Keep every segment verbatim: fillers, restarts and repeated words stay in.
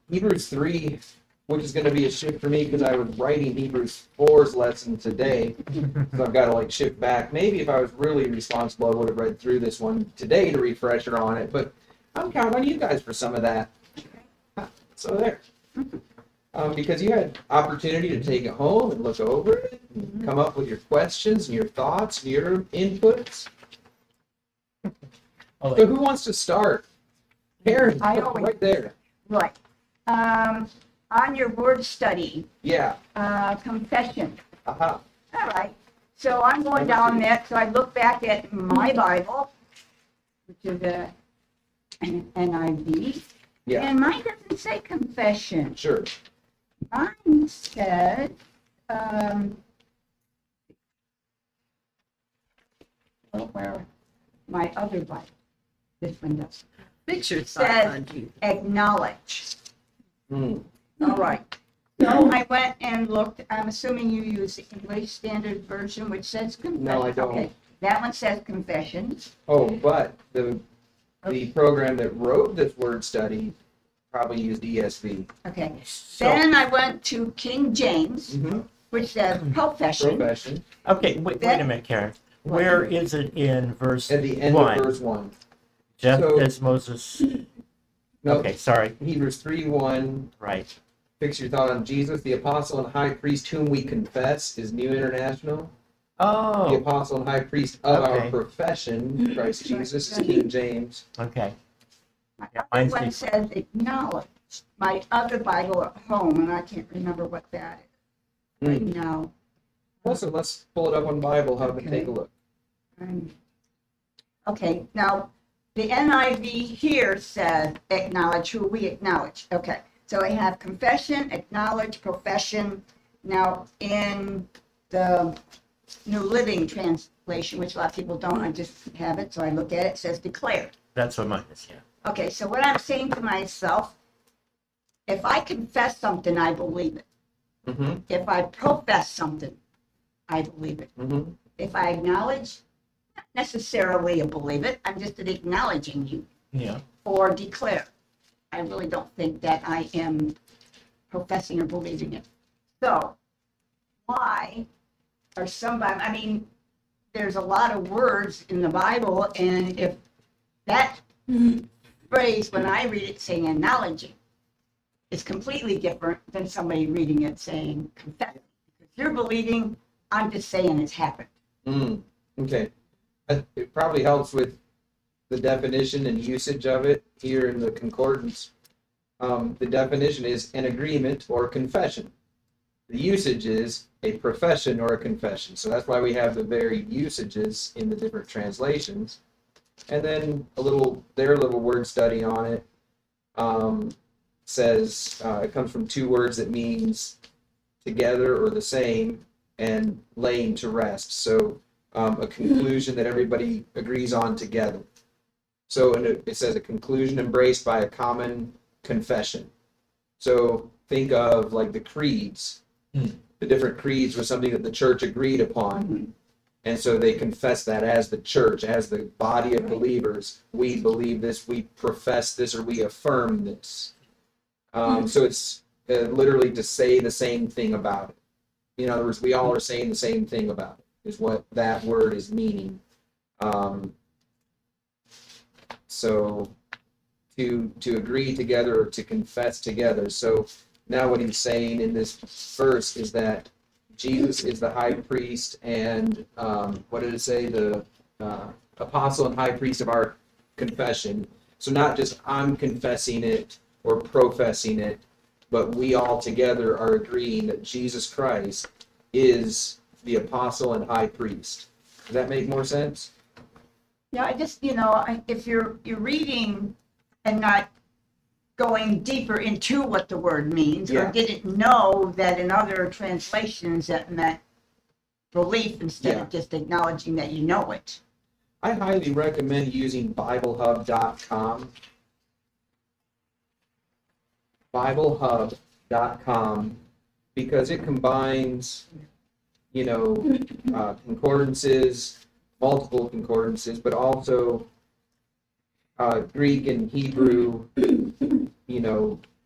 Hebrews three, which is going to be a shift for me because I was writing Hebrews four's lesson today, so I've got to like shift back. Maybe if I was really responsible, I would have read through this one today to refresher on it, but I'm counting on you guys for some of that. So there. Um, because you had opportunity to take it home and look over it, and come up with your questions and your thoughts and your inputs. So who wants to start? Karen, I always, right there. Right. Um, on your word study, Yeah. uh, confession. Uh-huh. All right. So I'm going down that. So I look back at my Bible, which is a, an N I V. Yeah. And mine doesn't say confession. Sure. Mine says, um, well, where my other Bible, this one does. Picture Says acknowledge. Mm. All right. So I went and looked. I'm assuming you use the English Standard Version, which says confession. No, I don't. Okay. That one says confession. Oh, but the the program that wrote this word study probably used E S V. Okay. So, Then I went to King James, Mm-hmm. which says profession. Profession. Okay, wait, wait a minute, Karen. Where is it in verse At the end one? of verse one. Just So- as Moses. No, Okay, sorry. Hebrews three one. Right. Fix your thought on Jesus, the apostle and high priest whom we confess is New International. The Oh, apostle and high priest of Okay. our profession, Christ Jesus, is King James. okay. My Yeah, other mine's one the- says acknowledge. My other Bible at home, and I can't remember what that is right Mm. now. Also, let's pull it up on Bible Hub and Okay. take a look. Um, Okay, now, the N I V here says acknowledge who we acknowledge. Okay, so I have confession, acknowledge, profession. Now, in the New Living Translation, which a lot of people don't, I just have it, so I look at it, it says declare. That's what mine is, yeah. Okay, so what I'm saying to myself, if I confess something, I believe it. Mm-hmm. If I profess something, I believe it. Mm-hmm. If I acknowledge, not necessarily a believe it, I'm just acknowledging you. Yeah. Or declare. I really don't think that I am professing or believing it. So, why are somebody, I mean, there's a lot of words in the Bible, and if that phrase, when I read it saying acknowledging, is completely different than somebody reading it saying confess. If you're believing, I'm just saying it's happened. Mm. Okay. Uh, It probably helps with the definition and usage of it here in the concordance. Um, the definition is an agreement or confession. The usage is a profession or a confession. So that's why we have the varied usages in the different translations. And then a little, their little word study on it um, says uh, it comes from two words that means together or the same and laying to rest. So um, a conclusion that everybody agrees on together. So and it, it says a conclusion embraced by a common confession. So think of like the creeds. Hmm. The different creeds were something that the church agreed upon. And so they confess that as the church, as the body of believers, we believe this, we profess this, or we affirm this. Um, so it's uh, literally to say the same thing about it. In other words, we all are saying the same thing about it, is what that word is meaning. Um, so to to agree together or to confess together. So now what he's saying in this verse is that Jesus is the high priest and um, what did it say? The uh, apostle and high priest of our confession. So not just I'm confessing it or professing it, but we all together are agreeing that Jesus Christ is the apostle and high priest. Does that make more sense? Yeah, I just, you know, I- if you're you're reading and not going deeper into what the word means, Yeah. or didn't know that in other translations that meant belief instead Yeah. of just acknowledging that you know it. I highly recommend using Bible Hub dot com. Bible Hub dot com because it combines, you know, uh, concordances, multiple concordances, but also uh, Greek and Hebrew, you know,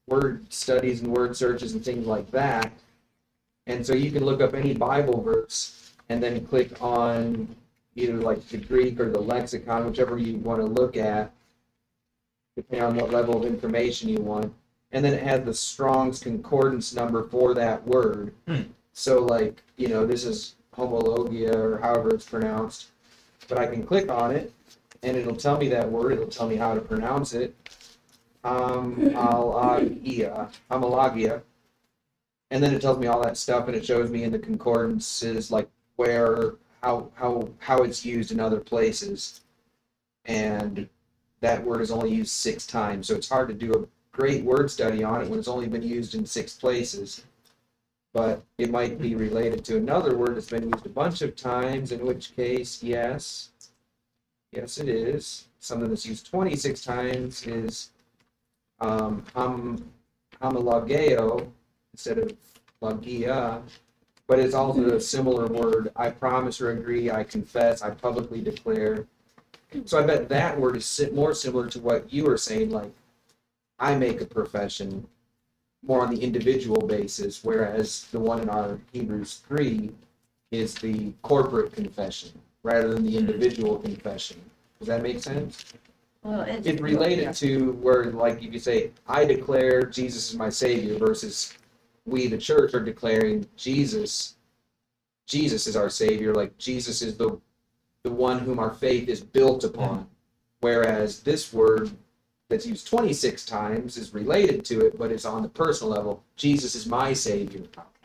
word studies and word searches and things like that. And so you can look up any Bible verse and then click on either like the Greek or the lexicon, whichever you want to look at, depending on what level of information you want. And then it has the Strong's Concordance number for that word. Hmm. So like, you know, this is homologia or however it's pronounced. But I can click on it and it'll tell me that word. It'll tell me how to pronounce it. Um, Homologia. Homologia. And then it tells me all that stuff, and it shows me in the concordances like where, how, how, how it's used in other places. And that word is only used six times, so it's hard to do a great word study on it when it's only been used in six places. But it might be related to another word that's been used a bunch of times, in which case, yes, yes, it is. Something that's used twenty-six times is um, hom, homologeo instead of logia, but it's also a similar word. I promise or agree, I confess, I publicly declare. So I bet that word is more similar to what you were saying, like, I make a profession more on the individual basis, whereas the one in our Hebrews three is the corporate confession rather than the individual confession. Does that make sense? Well, it's, It's related to where, like, if you say, I declare Jesus is my Savior versus we, the church, are declaring Jesus, Jesus is our Savior, like Jesus is the the one whom our faith is built upon. Whereas this word that's used twenty-six times is related to it, but it's on the personal level. Jesus is my Savior.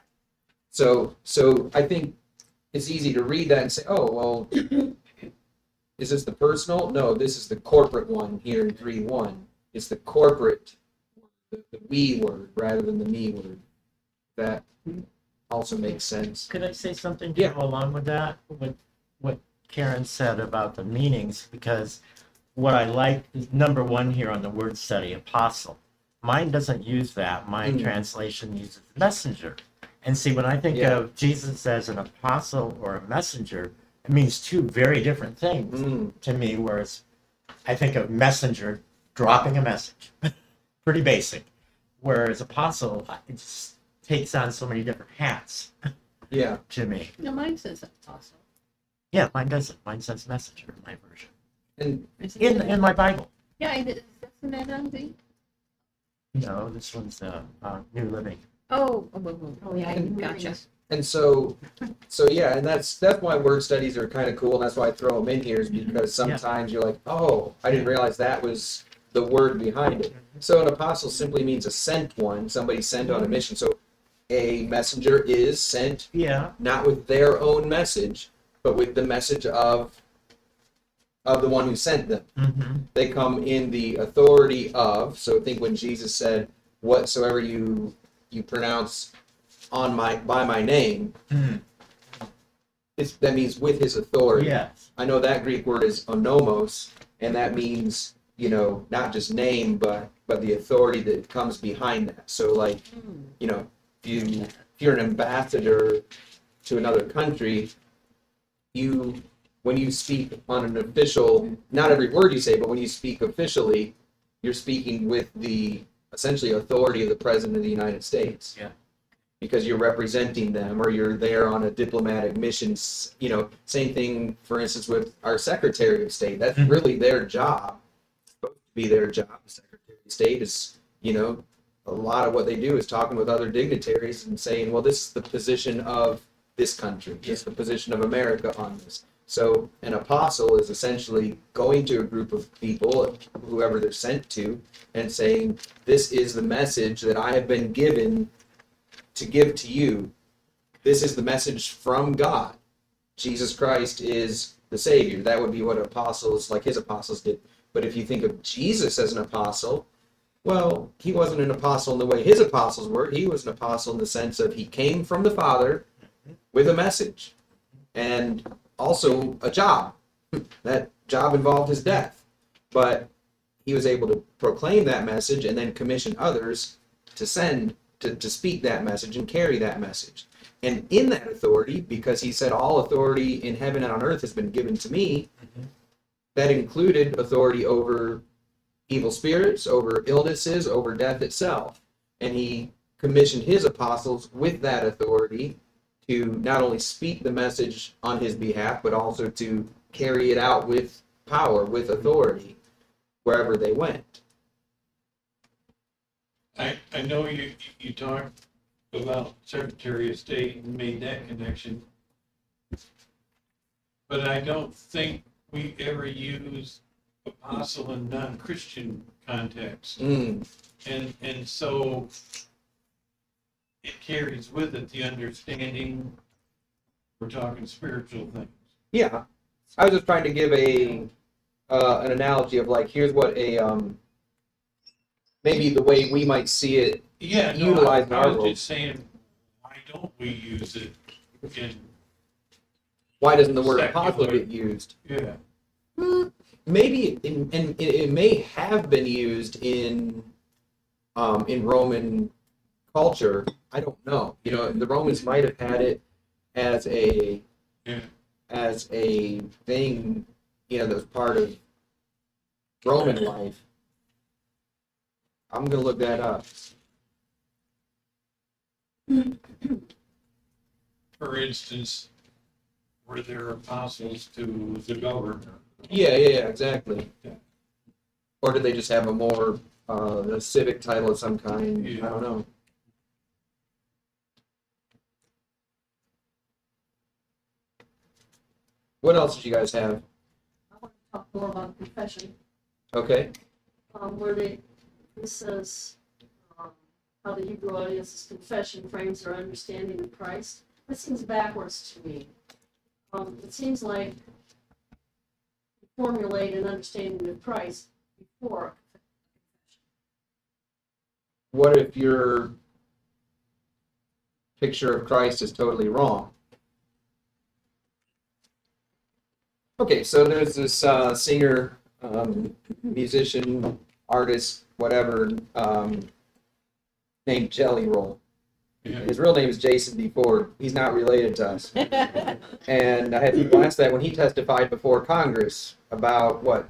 So, so I think it's easy to read that and say, oh, well, is this the personal? No, this is the corporate one here in three one. It's the corporate, the, the we word rather than the me word. That also makes sense. Could I say something to Yeah. go along with that? With what Karen said about the meanings, because what I like is number one here on the word study, apostle. Mine doesn't use that. My Mm. translation uses messenger. And see, when I think Yeah. of Jesus as an apostle or a messenger, it means two very different things Mm. to me, whereas I think of messenger dropping a message. Pretty basic. Whereas apostle, it just takes on so many different hats Yeah. to me. No, mine says apostle. Yeah, mine doesn't. Mine says messenger in my version. And Is it- In in my Bible. Yeah, it is. Isn't that on the? No, this one's uh, uh, New Living. Oh, oh, oh, oh, Oh, yeah, I knew gotcha. this. and so so yeah, and that's that's why word studies are kind of cool, and that's why I throw them in here, is because sometimes you're like, oh, I didn't realize that was the word behind it. So an apostle simply means a sent one, somebody sent on a mission. So a messenger is sent Yeah. not with their own message, but with the message of of the one who sent them. Mm-hmm. They come in the authority of. So think when Jesus said, whatsoever you you pronounce on my by my name, Mm-hmm. it's, that means with his authority. Yes. I know that Greek word is onomos, and that means, you know, not just name, but but the authority that comes behind that. So like, you know, if you if you're an ambassador to another country, you when you speak on an official, not every word you say, but when you speak officially, you're speaking with the essentially authority of the President of the United States. Yeah. Because you're representing them, or you're there on a diplomatic mission. S- You know, same thing, for instance, with our Secretary of State. That's Mhm. really their job. It's supposed to be their job. The Secretary of State is, you know, a lot of what they do is talking with other dignitaries and saying, well, this is the position of this country. This is the position of America on this. So an apostle is essentially going to a group of people, whoever they're sent to, and saying, this is the message that I have been given to give to you. This is the message from God. Jesus Christ is the Savior. That would be what apostles, like his apostles, did. But if you think of Jesus as an apostle, well, he wasn't an apostle in the way his apostles were. He was an apostle in the sense of he came from the Father with a message and also a job. That job involved his death. But he was able to proclaim that message and then commission others to send, to, to speak that message and carry that message. And in that authority, because he said all authority in heaven and on earth has been given to me, Mhm. that included authority over evil spirits, over illnesses, over death itself. and he commissioned his apostles with that authority to not only speak the message on his behalf, but also to carry it out with power, with authority, wherever they went. I, I know you, you talked about Secretary of State and made that connection. But I don't think we ever use apostle in non-Christian context. Mm. And, and so it carries with it the understanding, we're talking spiritual things. Yeah, I was just trying to give a uh, an analogy of like, here's what a um, maybe the way we might see it. Yeah, no, Utilize I, our I was role. just saying, why don't we use it in, Why doesn't the word Secular. apostle get used? yeah, Maybe, in, in, it it may have been used in um, in Roman culture. I don't know. You know, the Romans might have had it as a yeah. as a thing. You know, that was part of Roman life. I'm gonna look that up. For instance, were there apostles to the governor? Yeah, yeah, yeah, exactly. Yeah. Or did they just have a more uh, a civic title of some kind? Yeah. I don't know. What else did you guys have? I want to talk more about confession, Okay. um, where they, it says, um, how the Hebrew audience's confession frames their understanding of Christ. That seems backwards to me. Um, it seems like you formulate an understanding of Christ before. What if your picture of Christ is totally wrong? Okay, so there's this uh, singer, um, musician, artist, whatever, um, named Jelly Roll. Yeah. His real name is Jason D. Ford. He's not related to us. And I had people ask that when he testified before Congress about what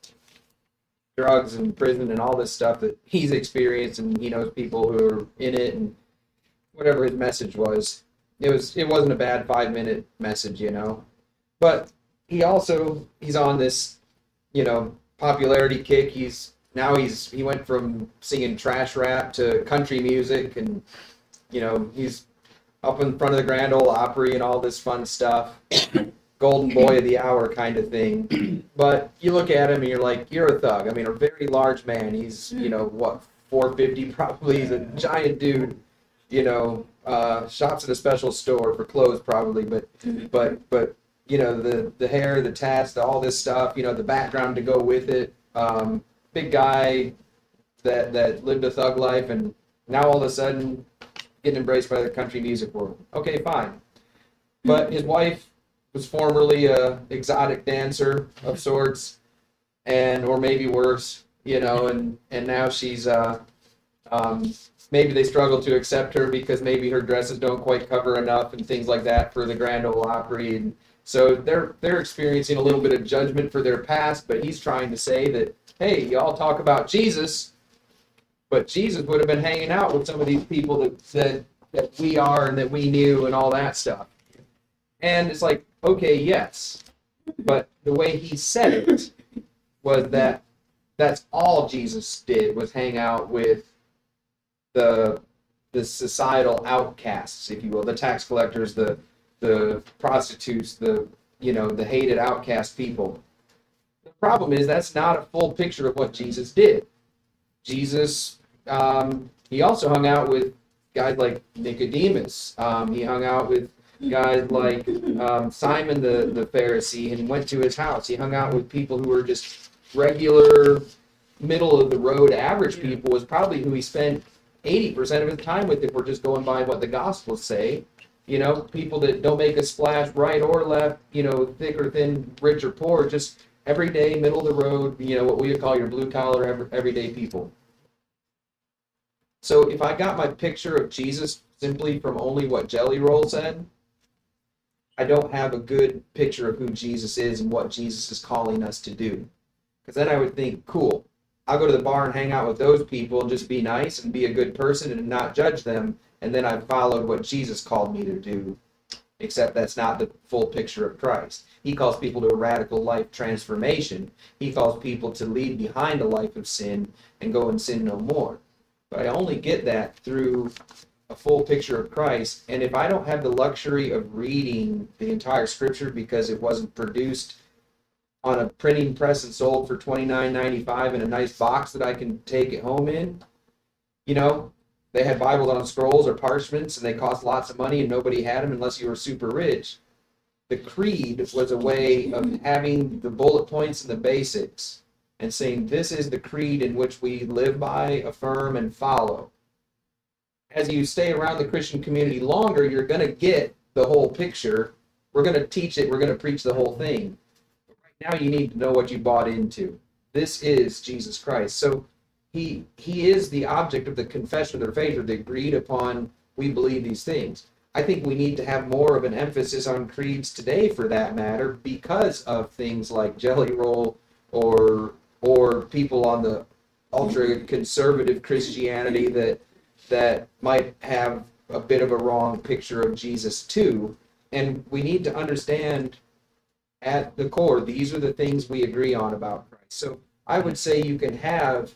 drugs and prison and all this stuff that he's experienced, and he knows people who are in it, and whatever his message was. It was it wasn't a bad five minute message, you know. But he also he's on this, you know, popularity kick. He's now he's he went from singing trash rap to country music, and you know, he's up in front of the Grand Ole Opry and all this fun stuff. Golden boy of the hour kind of thing. But you look at him and you're like, you're a thug. I mean, a very large man. He's, you know, what, four fifty probably. He's a giant dude. You know, uh, shops at a special store for clothes probably. But, but, but you know, the, the hair, the tats, the, all this stuff, you know, the background to go with it. Um, big guy that, that lived a thug life, and now all of a sudden getting embraced by the country music world. Okay, fine. But his wife was formerly a exotic dancer of sorts, and or maybe worse, you know, and and now she's uh, um, maybe they struggle to accept her because maybe her dresses don't quite cover enough and things like that for the Grand Ole Opry, and so they're they're experiencing a little bit of judgment for their past. But he's trying to say that, hey, y'all talk about Jesus. But Jesus would have been hanging out with some of these people that, that that we are and that we knew and all that stuff. And it's like, okay, yes. But the way he said it was that that's all Jesus did, was hang out with the the societal outcasts, if you will, the tax collectors, the the prostitutes, the you know, the hated outcast people. The problem is that's not a full picture of what Jesus did. Jesus, um, he also hung out with guys like Nicodemus. Um, he hung out with guys like um, Simon the, the Pharisee and went to his house. He hung out with people who were just regular, middle of the road, average people, was probably who he spent eighty percent of his time with, if we're just going by what the Gospels say. You know, people that don't make a splash right or left, you know, thick or thin, rich or poor, just everyday, middle of the road, you know, what we would call your blue collar, every, everyday people. So if I got my picture of Jesus simply from only what Jelly Roll said, I don't have a good picture of who Jesus is and what Jesus is calling us to do. Because then I would think, cool, I'll go to the bar and hang out with those people and just be nice and be a good person and not judge them. And then I've followed what Jesus called me to do, except that's not the full picture of Christ. He calls people to a radical life transformation. He calls people to leave behind a life of sin and go and sin no more. But I only get that through a full picture of Christ. And if I don't have the luxury of reading the entire scripture because it wasn't produced on a printing press and sold for twenty-nine ninety-five in a nice box that I can take it home in, you know, they had Bibles on scrolls or parchments and they cost lots of money and nobody had them unless you were super rich. The creed was a way of having the bullet points and the basics and saying this is the creed in which we live by, affirm, and follow. As you stay around the Christian community longer, you're going to get the whole picture. We're going to teach it. We're going to preach the whole thing. But right now you need to know what you bought into. This is Jesus Christ. So he he is the object of the confession of their faith, or the agreed upon, we believe these things. I think we need to have more of an emphasis on creeds today, for that matter, because of things like Jelly Roll or or people on the ultra conservative Christianity that that might have a bit of a wrong picture of Jesus too. And we need to understand at the core, these are the things we agree on about Christ. So I would say you can have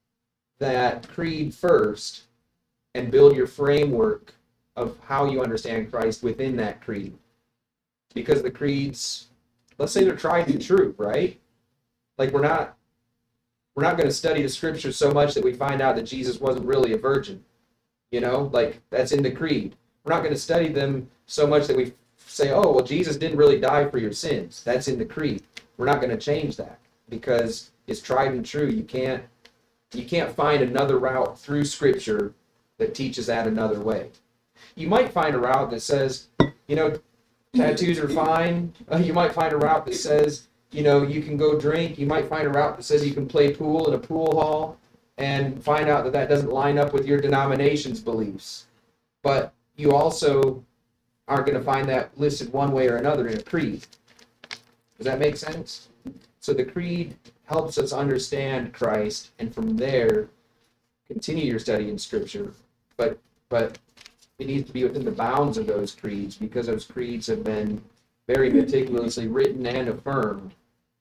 that creed first and build your framework of how you understand Christ within that creed. Because the creeds, let's say they're tried and true, right? Like we're not we're not going to study the scriptures so much that we find out that Jesus wasn't really a virgin. You know, like that's in the creed. We're not going to study them so much that we say, oh, well, Jesus didn't really die for your sins. That's in the creed. We're not going to change that because it's tried and true. You can't you can't find another route through scripture that teaches that another way. You might find a route that says, you know, tattoos are fine. Uh, you might find a route that says, you know, you can go drink. You might find a route that says you can play pool in a pool hall, and find out that that doesn't line up with your denomination's beliefs. But you also aren't going to find that listed one way or another in a creed. Does that make sense? So the creed helps us understand Christ, and from there, continue your study in Scripture. But but it needs to be within the bounds of those creeds, because those creeds have been very meticulously written and affirmed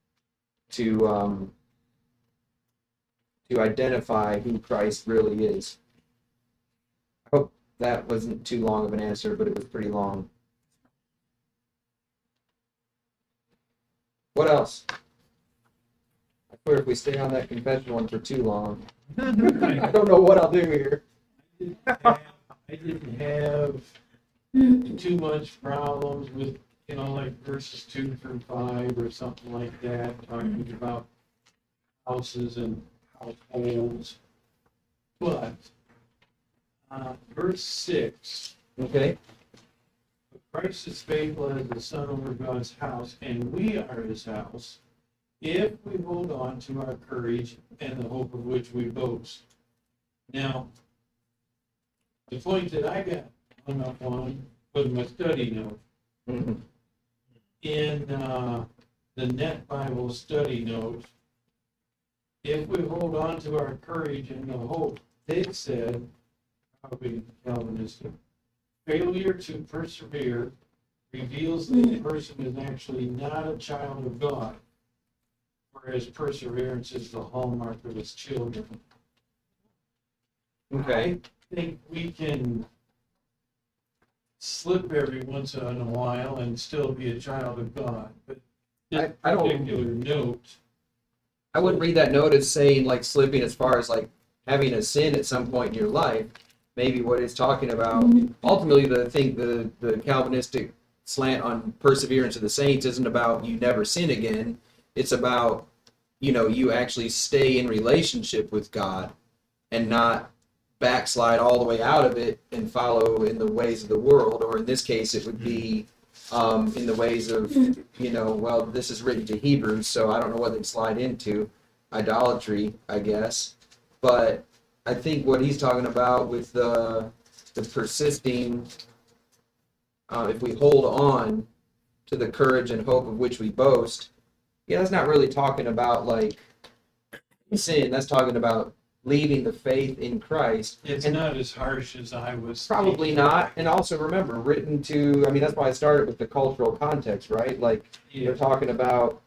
to um, to identify who Christ really is. I hope that wasn't too long of an answer, but it was pretty long. What else? I swear if we stay on that confession one for too long, I don't know what I'll do here. I didn't have too much problems with, you know, like verses two through five or something like that, talking about houses and households. But uh, verse six, Okay. Christ is faithful as the Son over God's house, and we are his house, if we hold on to our courage and the hope of which we boast. Now, the point that I got hung up on was my study note. Mm-hmm. In uh, the Net Bible study note, if we hold on to our courage and the hope, they said, probably Calvinistic, failure to persevere reveals that the person is actually not a child of God, whereas perseverance is the hallmark of his children. Okay. I think we can slip every once in a while and still be a child of God, but this I, I don't. particular note, I wouldn't read that note as saying like slipping as far as like having a sin at some point in your life. Maybe what it's talking about, ultimately, the thing, the the Calvinistic slant on perseverance of the saints isn't about you never sin again. It's about, you know, you actually stay in relationship with God and not backslide all the way out of it and follow in the ways of the world, or in this case, it would be um, in the ways of, you know, well, this is written to Hebrews, so I don't know what they'd slide into, idolatry, I guess. But I think what he's talking about with the the persisting, uh, if we hold on to the courage and hope of which we boast, yeah, that's not really talking about like, sin. That's talking about leaving the faith in Christ. It's And- not as harsh as I was. Probably thinking. not. And also remember, written to, I mean, that's why I started with the cultural context, right? Like, Yeah. they're talking about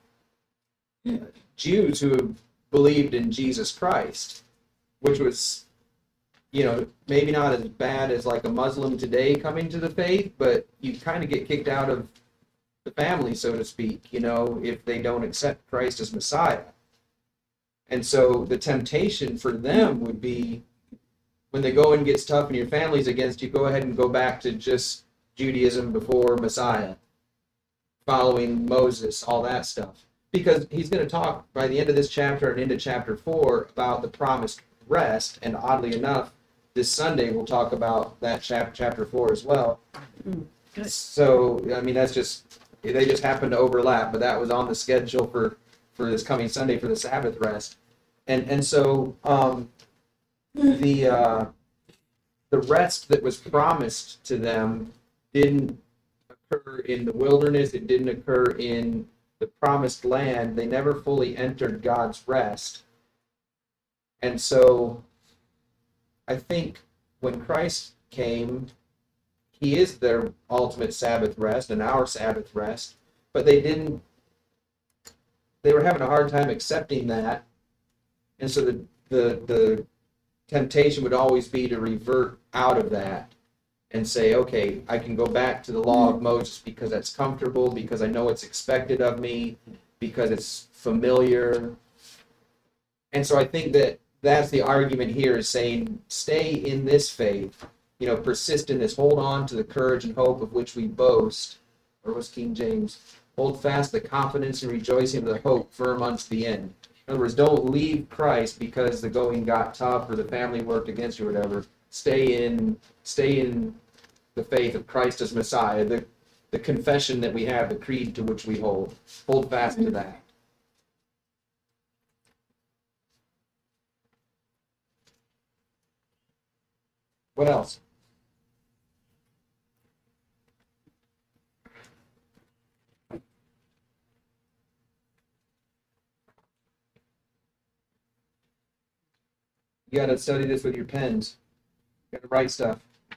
Jews who believed in Jesus Christ, which was, you know, maybe not as bad as like a Muslim today coming to the faith, but you kind of get kicked out of the family, so to speak, you know, if they don't accept Christ as Messiah. And so the temptation for them would be, when the going gets tough and your family's against you, go ahead and go back to just Judaism before Messiah, following Moses, all that stuff. Because he's going to talk by the end of this chapter and into chapter four about the promised rest. And oddly enough, this Sunday we'll talk about that chap- chapter four as well. good. So, I mean, that's just, they just happened to overlap, but that was on the schedule for, for this coming Sunday for the Sabbath rest. And, and so, um, the, uh, the rest that was promised to them didn't occur in the wilderness. It didn't occur in the promised land. They never fully entered God's rest. And so I think when Christ came, he is their ultimate Sabbath rest and our Sabbath rest, but they didn't, they were having a hard time accepting that. And so the, the, the temptation would always be to revert out of that and say, okay, I can go back to the law of Moses because that's comfortable, because I know it's expected of me, because it's familiar. And so I think that that's the argument here, is saying, stay in this faith, you know, persist in this, hold on to the courage and hope of which we boast, or was King James, hold fast the confidence and rejoicing of the hope firm unto the end. In other words, don't leave Christ because the going got tough or the family worked against you or whatever. Stay in, stay in the faith of Christ as Messiah, the, the confession that we have, the creed to which we hold. Hold fast to that. What else? You got to study this with your pens. You got to write stuff.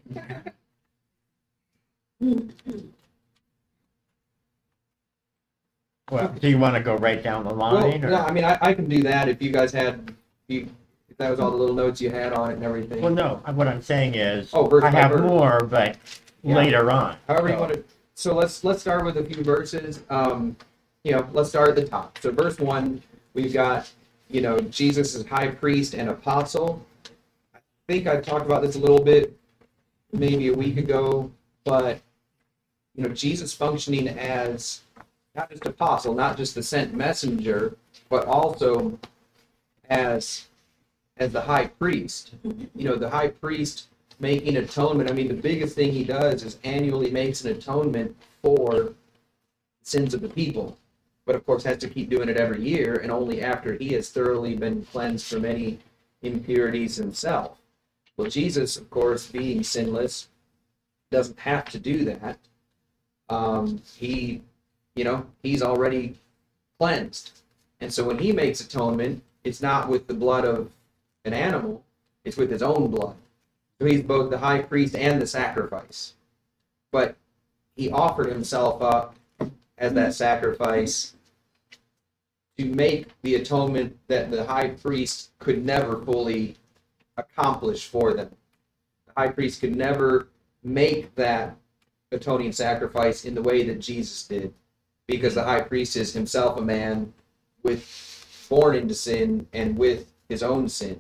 Well, do you want to go right down the Well, line? no, or? I mean, I, I can do that if you guys had, you, if that was all the little notes you had on it and everything. Well, no, what I'm saying is, Oh, verse I by have verse. more, but Yeah. later on. However you So- want to. So let's let's start with a few verses. Um, you know, let's start at the top. So verse one, we've got, you know, Jesus as high priest and apostle. I think I talked about this a little bit, maybe a week ago, but you know, Jesus functioning as not just apostle, not just the sent messenger, but also as as the high priest. You know, the high priest making atonement. I mean, the biggest thing he does is annually makes an atonement for sins of the people. But of course, has to keep doing it every year, and only after he has thoroughly been cleansed from any impurities himself. Well, Jesus, of course, being sinless, doesn't have to do that. Um, he, you know, he's already cleansed. And so when he makes atonement, it's not with the blood of an animal, it's with his own blood. So he's both the high priest and the sacrifice. But he offered himself up as that sacrifice to make the atonement that the high priest could never fully accomplish for them. The high priest could never make that atoning sacrifice in the way that Jesus did, because the high priest is himself a man with born into sin and with his own sin.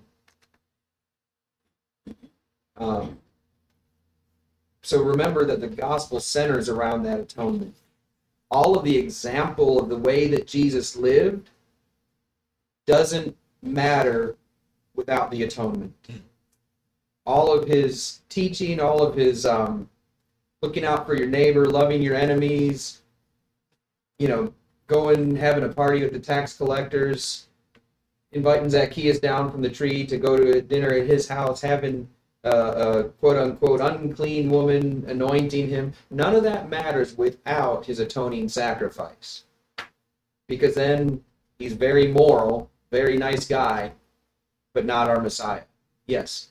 Um, so remember that the gospel centers around that atonement. All of the example of the way that Jesus lived doesn't matter without the atonement. All of his teaching, all of his um, looking out for your neighbor, loving your enemies, you know, going, having a party with the tax collectors, inviting Zacchaeus down from the tree to go to a dinner at his house, having Uh, a quote-unquote unclean woman anointing him. None of that matters without his atoning sacrifice. Because then he's very moral, very nice guy, but not our Messiah. Yes.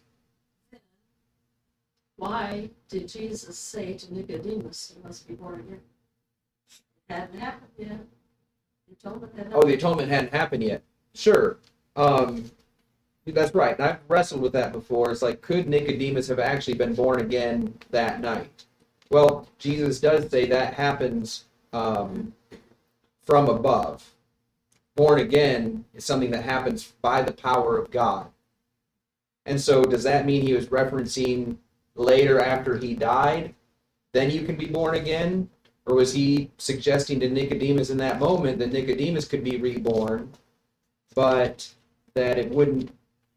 Why did Jesus say to Nicodemus, you must be born again? It hadn't happened yet. The atonement hadn't Oh, the happened. atonement hadn't happened yet. Sure. Um, that's right. And I've wrestled with that before. It's like, could Nicodemus have actually been born again that night? Well, Jesus does say that happens um, from above. Born again is something that happens by the power of God. And so does that mean he was referencing later after he died, then you can be born again? Or was he suggesting to Nicodemus in that moment that Nicodemus could be reborn, but that it wouldn't?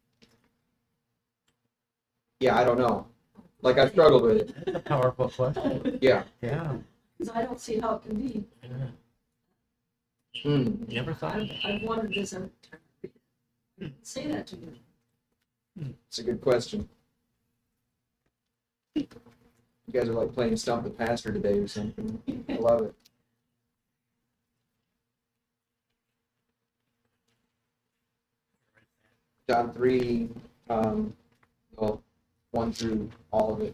Yeah, I don't know. Like, I've struggled with it. That's a powerful question. Yeah. Yeah. Because I don't see how it can be. yeah. Hmm. Never thought of I've, that. I've wondered this every time. Say that to me. It's a good question. You guys are like playing Stump the Pastor today or something. I love it. John three, um, well, one through all of it.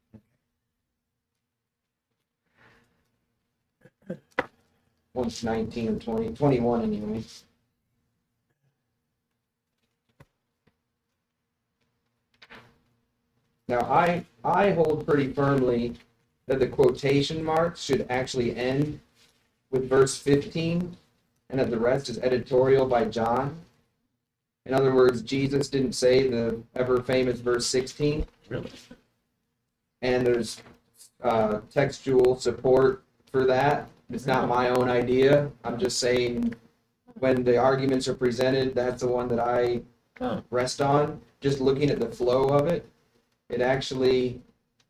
One's nineteen and twenty, twenty-one anyway. Now, I, I hold pretty firmly that the quotation marks should actually end with verse fifteen, and that the rest is editorial by John. In other words, Jesus didn't say the ever famous verse sixteen, Really? and there's uh, textual support for that. It's not my own idea. I'm just saying when the arguments are presented, that's the one that I Oh. rest on. Just looking at the flow of it, it actually,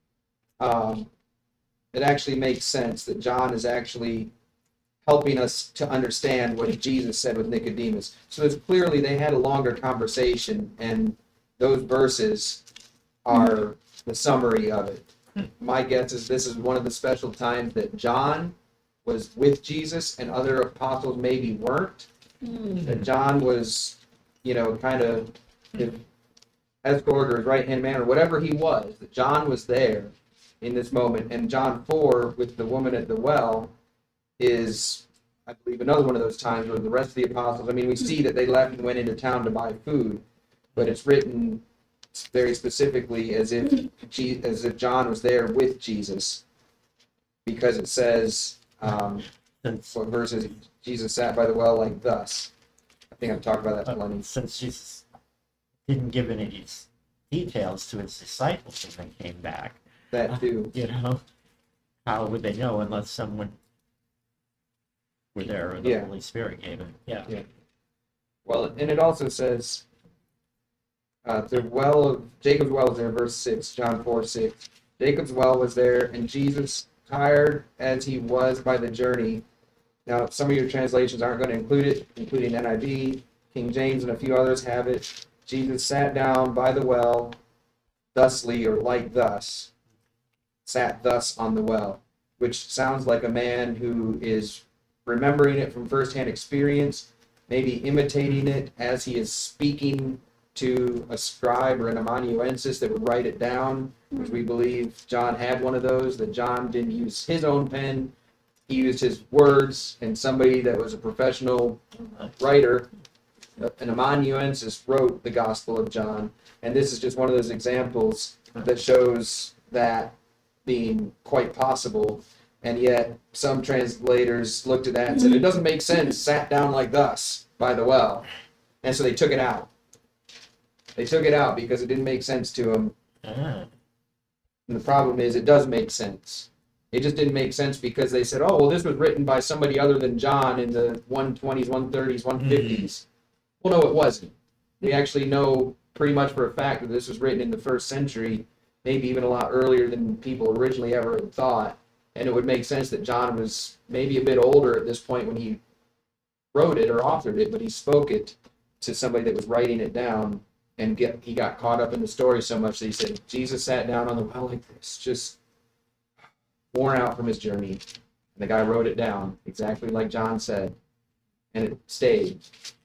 um, it actually makes sense that John is actually helping us to understand what Jesus said with Nicodemus. So it's clearly they had a longer conversation, and those verses are the summary of it. My guess is this is one of the special times that John was with Jesus and other apostles maybe weren't. That John was, you know, kind of his escort or his right-hand man or whatever he was, that John was there in this moment. And John four with the woman at the well is, I believe, another one of those times where the rest of the apostles, I mean, we see that they left and went into town to buy food, but it's written very specifically as if Je- as if John was there with Jesus, because it says, um, Since, what verse is it? Jesus sat by the well like thus. I think I've talked about that plenty. uh, since Jesus didn't give any des- details to his disciples when they came back, That too. you know, how would they know unless someone were there or the Yeah. Holy Spirit gave it? Yeah. Yeah. Well, and it also says, uh, the well of Jacob's well is there, verse six, John four six. Jacob's well was there, and Jesus, tired as he was by the journey. Now, some of your translations aren't going to include it, including N I V, King James, and a few others have it. Jesus sat down by the well, thusly or like thus, sat thus on the well, which sounds like a man who is remembering it from firsthand experience, maybe imitating it as he is speaking to a scribe or an amanuensis that would write it down, which we believe John had one of those, that John didn't use his own pen, he used his words, and somebody that was a professional writer, an amanuensis, wrote the Gospel of John. And this is just one of those examples that shows that being quite possible. And yet, some translators looked at that and said, it doesn't make sense, sat down like thus by the well. And so they took it out. They took it out because it didn't make sense to them. Ah, And the problem is, it does make sense. It just didn't make sense because they said, oh, well, this was written by somebody other than John in the one twenties, one thirties, one fifties. Well, no, it wasn't. We actually know pretty much for a fact that this was written in the first century, maybe even a lot earlier than people originally ever had thought. And it would make sense that John was maybe a bit older at this point when he wrote it or authored it, but he spoke it to somebody that was writing it down, and get he got caught up in the story so much that he said, Jesus sat down on the well like this, just worn out from his journey. And the guy wrote it down exactly like John said, and it stayed.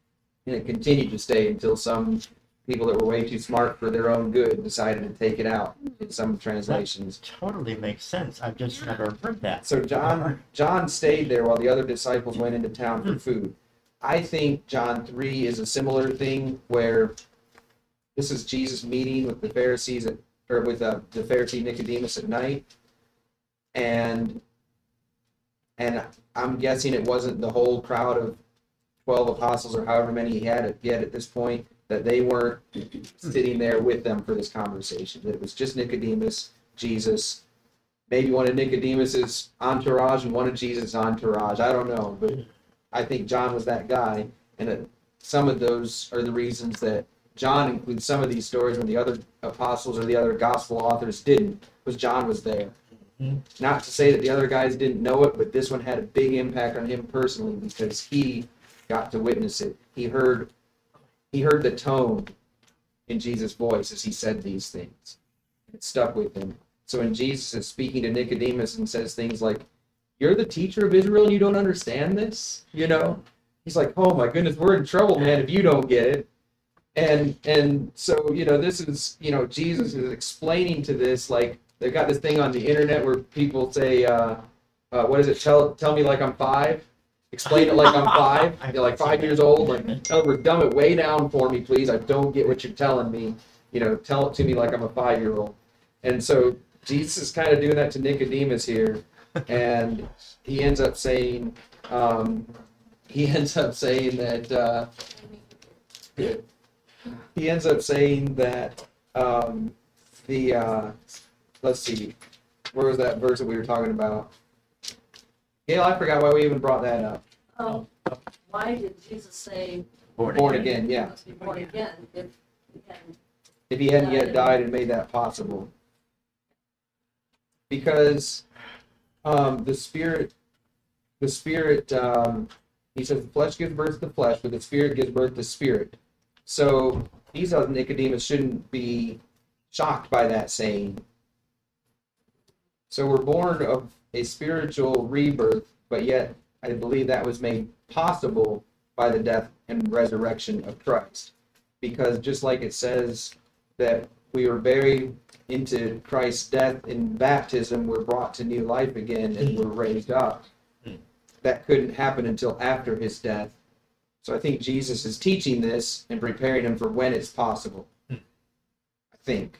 And it continued to stay until some people that were way too smart for their own good decided to take it out in some translations. Totally makes sense. I've just never heard that. So John John stayed there while the other disciples went into town for food. I think John three is a similar thing where this is Jesus meeting with the Pharisees at, or with uh, the Pharisee Nicodemus at night, and and I'm guessing it wasn't the whole crowd of twelve apostles or however many he had yet at this point, that they weren't sitting there with them for this conversation. That it was just Nicodemus, Jesus, maybe one of Nicodemus's entourage and one of Jesus' entourage. I don't know, but I think John was that guy, and uh, some of those are the reasons that John includes some of these stories when the other apostles or the other gospel authors didn't, was John was there. Mm-hmm. Not to say that the other guys didn't know it, but this one had a big impact on him personally because he got to witness it. He heard he heard the tone in Jesus' voice as he said these things. It stuck with him. So when Jesus is speaking to Nicodemus and says things like, "You're the teacher of Israel and you don't understand this?" You know? He's like, "Oh my goodness, we're in trouble, man, if you don't get it." And and so, you know, this is, you know, Jesus is explaining to this, like, they've got this thing on the internet where people say, uh, uh, what is it, tell tell me like I'm five? Explain it like I'm five. You're like five years old. Like, tell her, dumb it way down for me, please. I don't get what you're telling me. You know, tell it to me like I'm a five-year-old. And so Jesus is kind of doing that to Nicodemus here. And he ends up saying, um, he ends up saying that, uh, he ends up saying that um, the, uh, let's see, where was that verse that we were talking about? Gail, I forgot why we even brought that up. Um, why did Jesus say Born Born again. again, you yeah. must be born again if he hadn't? If he hadn't yet died and made that possible. Because um, the spirit, the spirit, um, he says the flesh gives birth to the flesh, but the spirit gives birth to spirit. So these other Nicodemus shouldn't be shocked by that saying. So we're born of a spiritual rebirth, but yet I believe that was made possible by the death and resurrection of Christ. Because just like it says that we were buried into Christ's death in baptism, we're brought to new life again and we're raised up. That couldn't happen until after his death. So I think Jesus is teaching this and preparing him for when it's possible. I think.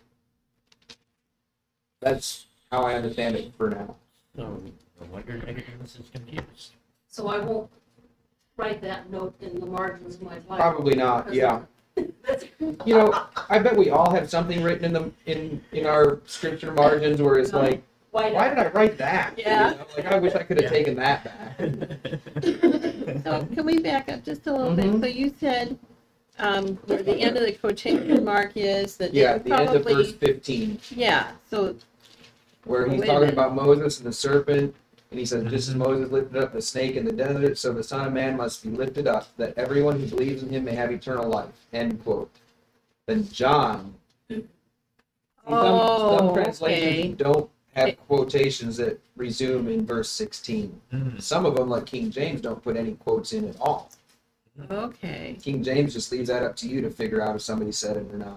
That's how I understand it for now. So, no wonder Nicodemus is confused. So I won't write that note in the margins of my Bible. Probably not, yeah. That's- You know, I bet we all have something written in the in in our scripture margins where it's like, Why why not? did I write that? Yeah. You know, like I wish I could have Yeah. taken that back. So can we back up just a little Mhm. bit? So you said, um, where the end of the quotation mark is that Yeah, they the end of verse probably, fifteen, yeah, so, where he's Wait a talking minute. about Moses and the serpent, and he says, just as Moses lifted up the snake in the desert, so the Son of Man must be lifted up, that everyone who believes in him may have eternal life. End quote. Then John. See, some, Oh, some okay. translations don't have quotations that resume in verse sixteen. Hmm. Some of them, like King James, don't put any quotes in at all. okay. King James just leaves that up to you to figure out if somebody said it or not.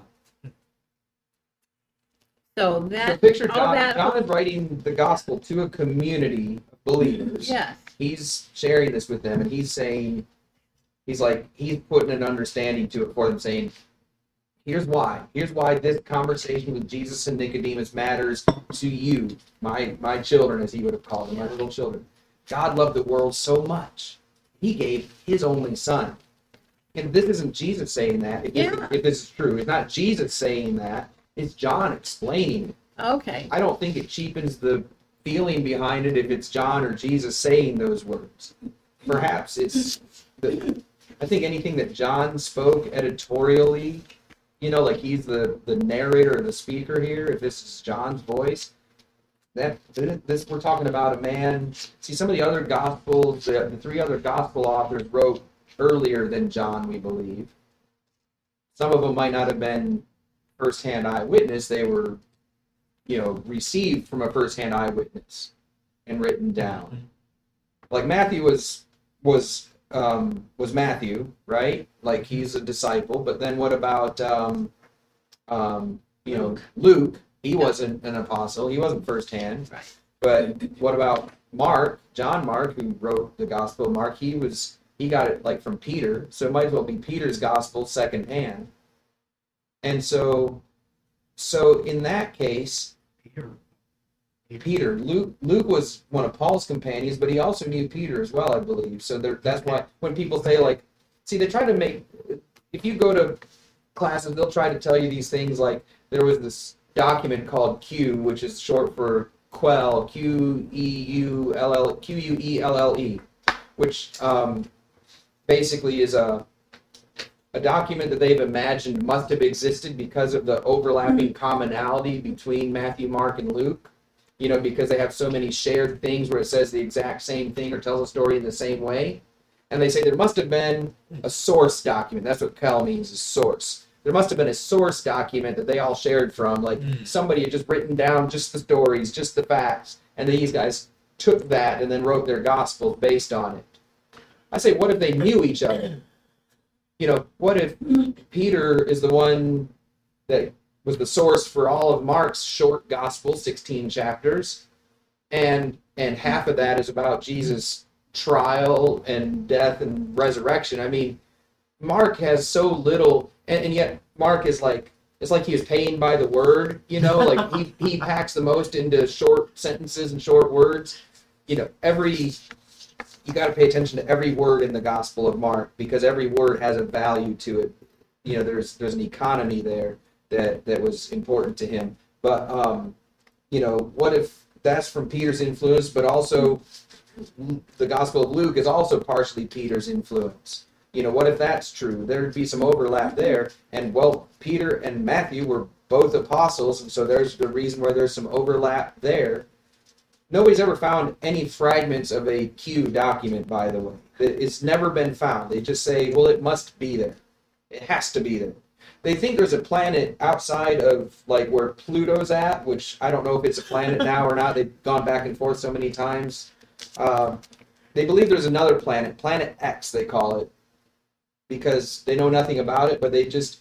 So So that, picture all John, that- John is writing the gospel to a community of believers. yes, He's sharing this with them, and he's saying, he's like, he's putting an understanding to it for them, saying, here's why. Here's why this conversation with Jesus and Nicodemus matters to you, my my children, as he would have called them, my little children. God loved the world so much, he gave his only son. And this isn't Jesus saying that. If, this- Yeah. if this is true, it's not Jesus saying that. It's John explaining it. okay. I don't think it cheapens the feeling behind it if it's John or Jesus saying those words. Perhaps it's the, I think anything that John spoke editorially, you know, like he's the, the narrator or the speaker here, if this is John's voice, that this we're talking about a man. See, some of the other gospels, the, the three other gospel authors wrote earlier than John, we believe. Some of them might not have been first-hand eyewitness. They were, you know, received from a first-hand eyewitness and written down. Like Matthew was was um, was Matthew, right? Like he's a disciple. But then what about um, um, you know Luke? He wasn't an apostle. He wasn't firsthand. Right. But what about Mark? John Mark, who wrote the Gospel of Mark, he was he got it like from Peter. So it might as well be Peter's gospel secondhand. And so, so in that case, Peter. Peter, Luke, Luke was one of Paul's companions, but he also knew Peter as well, I believe. So there, that's why when people say like, see, they try to make. If you go to classes, they'll try to tell you these things like there was this document called Q, which is short for Quell, Q E U L L Q U E L L E, which um, basically is a a document that they've imagined must have existed because of the overlapping commonality between Matthew, Mark, and Luke. You know, because they have so many shared things where it says the exact same thing or tells a story in the same way. And they say there must have been a source document. That's what Kel means, is source. There must have been a source document that they all shared from. Like Mm. somebody had just written down just the stories, just the facts. And these guys took that and then wrote their gospels based on it. I say, what if they knew each other? You know, what if Peter is the one that was the source for all of Mark's short gospel, sixteen chapters, and and half of that is about Jesus' trial and death and resurrection. I mean, Mark has so little, and, and yet Mark is like, it's like he is paying by the word, you know, like he, he packs the most into short sentences and short words. You know, every, you got to pay attention to every word in the Gospel of Mark because every word has a value to it. You know, there's there's an economy there that that was important to him. But um, you know, what if that's from Peter's influence, but also the Gospel of Luke is also partially Peter's influence? You know, what if that's true? There'd be some overlap there. And well, Peter and Matthew were both apostles, and so there's the reason why there's some overlap there. Nobody's ever found any fragments of a Q document, by the way. It's never been found. They just say, well, it must be there. It has to be there. They think there's a planet outside of like where Pluto's at, which I don't know if it's a planet now or not. They've gone back and forth so many times. Uh, they believe there's another planet, Planet X, they call it, because they know nothing about it, but they just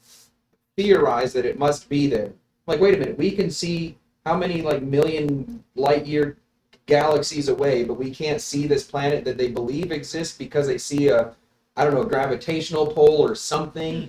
theorize that it must be there. Like, wait a minute, we can see how many like million light year galaxies away, but we can't see this planet that they believe exists because they see a, I don't know, gravitational pull or something.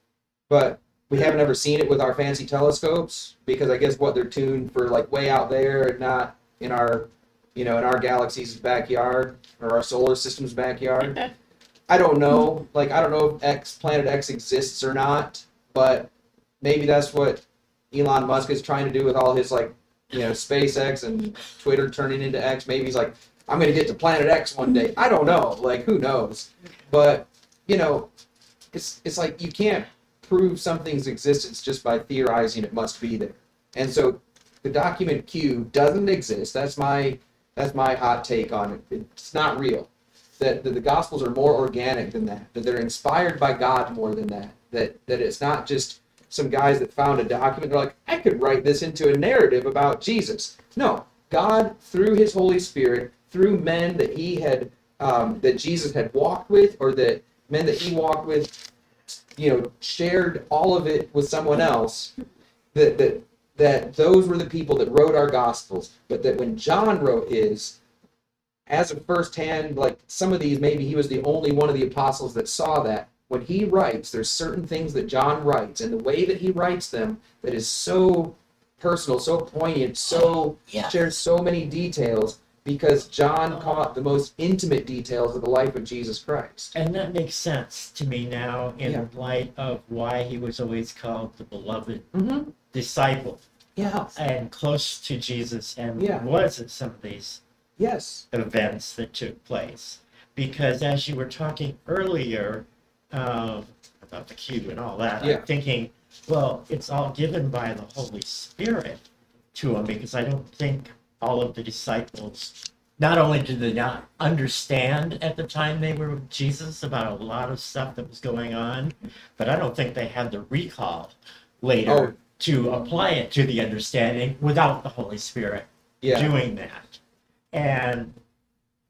But we haven't ever seen it with our fancy telescopes because I guess what they're tuned for like way out there and not in our, you know, in our galaxy's backyard or our solar system's backyard. I don't know. Like, I don't know if X, Planet X exists or not, but maybe that's what Elon Musk is trying to do with all his, like, you know, SpaceX and Twitter turning into X. Maybe he's like, I'm going to get to Planet X one day. I don't know. Like, who knows? But, you know, it's it's like you can't prove something's existence just by theorizing it must be there. And so the document Q doesn't exist. That's my that's my hot take on it. It's not real. That, that the Gospels are more organic than that. That they're inspired by God more than that. That that it's not just some guys that found a document. They're like, I could write this into a narrative about Jesus. No, God, through His Holy Spirit, through men that He had, um, that Jesus had walked with, or that men that He walked with, you know, shared all of it with someone else. That that that those were the people that wrote our Gospels. But that when John wrote his, as a firsthand, like some of these, maybe he was the only one of the apostles that saw that. When he writes, there's certain things that John writes, and the way that he writes them that is so personal, so poignant, so Yeah. shares so many details, because John caught the most intimate details of the life of Jesus Christ. And that makes sense to me now in Yeah. light of why he was always called the beloved Mm-hmm. disciple Yeah. and close to Jesus and Yeah. was at some of these Yes. events that took place. Because as you were talking earlier um, about the Q and all that, Yeah. I'm thinking, well, it's all given by the Holy Spirit to him, because I don't think all of the disciples, not only did they not understand at the time they were with Jesus about a lot of stuff that was going on, but I don't think they had the recall later Oh. to apply it to the understanding without the Holy Spirit Yeah. doing that. And